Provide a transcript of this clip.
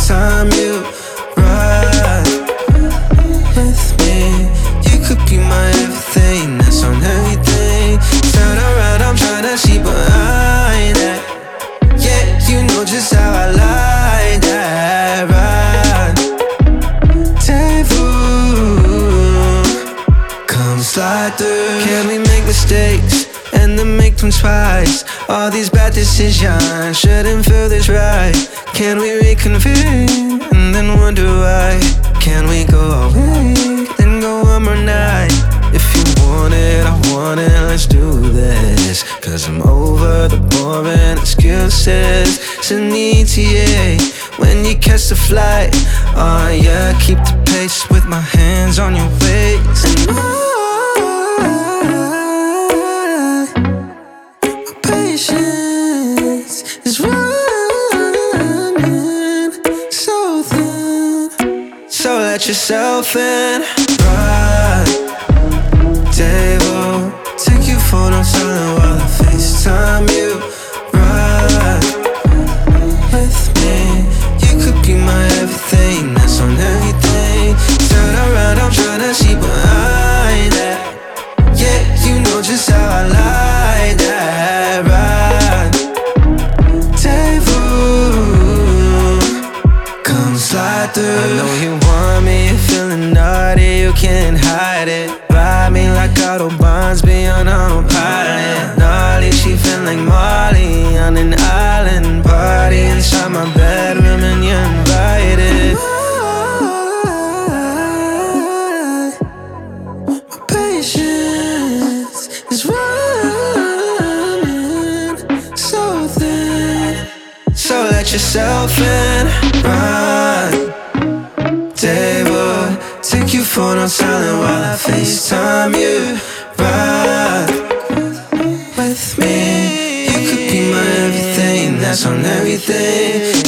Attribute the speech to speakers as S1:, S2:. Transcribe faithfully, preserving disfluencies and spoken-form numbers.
S1: FaceTime you, ride with me. You could be my everything, that's on everything. Turn around, I'm tryna see behind that. Yeah, you know just how I like that, right? Come slide through. Can we make mistakes and then make them twice? All these bad decisions shouldn't feel this right. Can we reconvene and then wonder why? Can we go away, then go one more night? If you want it, I want it, let's do this. Cause I'm over the boring excuses. Send the E T A when you catch the flight. Oh yeah, keep the pace with my hands on your waist. And I, my patience is running so thin. So let yourself in, right? Table, take your phone, I'm silent while I FaceTime you, right with me. You could be my everything, that's on everything. Turn around, I'm tryna see behind that. Yeah, you know just how I like that, right? Table, come slide through. I know you want me, you're feeling naughty, you can't hide it. Ride me like Autobahns beyond autopilot. Gnarly, she feel like Marley on an island. Party inside my bedroom and you're invited. My patience is running so thin. So let yourself in, right? Table, take your phone on silent while I FaceTime you, right with me. You could be my everything, that's on everything.